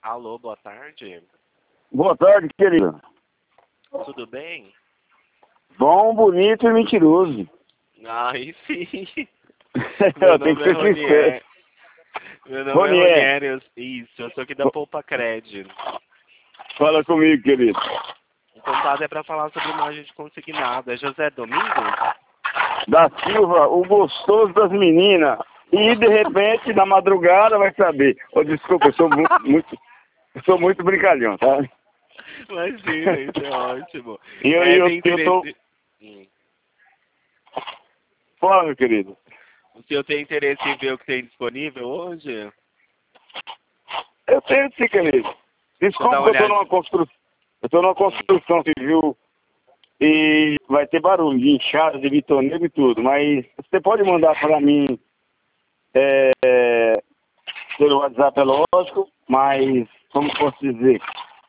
Alô, boa tarde. Boa tarde, querido. Tudo bem? Bom, bonito e mentiroso. Aí sim. Meu Tem que nome é ser sincero. Ronier. Meu nome é Ronier, Ronier. Isso, eu sou aqui da Poupa Cred. fala comigo, querido. O contato é para falar sobre imagem de consignado. É José Domingos? Da Silva, o gostoso das meninas. E de repente, na madrugada, vai saber. Oh, desculpa, eu sou muito brincalhão, tá? Imagina, isso é ótimo. E Tem eu tô. interesse... Fala, meu querido. O senhor tem interesse em ver o que tem disponível hoje? Eu tenho sim, querido. Deixa eu dar Desculpa uma que eu tô olhada. numa construção. Eu tô numa construção civil e vai ter barulho de inchada, de bitoneiro e tudo, mas você pode mandar para mim pelo WhatsApp, é lógico, mas como posso dizer,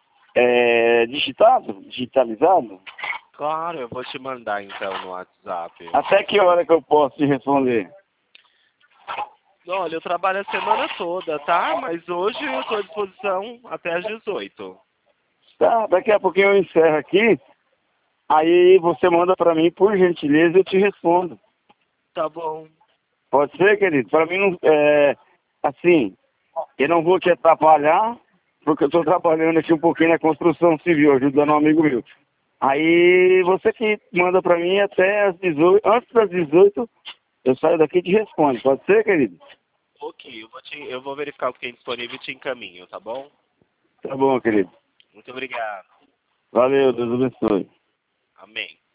digitalizado? Claro, eu vou te mandar então no WhatsApp. Até que hora que eu posso te responder? Olha, eu trabalho a semana toda, tá? Mas hoje eu estou à disposição até às 18. Tá, daqui a pouquinho eu encerro aqui, aí você manda para mim, por gentileza, eu te respondo. Tá bom. Pode ser, querido? Para mim, não, assim, eu não vou te atrapalhar, porque eu estou trabalhando aqui um pouquinho na construção civil, ajudando um amigo meu. Aí você que manda para mim até às 18, antes das 18, eu saio daqui e te respondo. Pode ser, querido? Ok, eu vou verificar o que tem disponível e te encaminho, tá bom? Tá bom, querido. Muito obrigado. Valeu, Deus abençoe. Amém.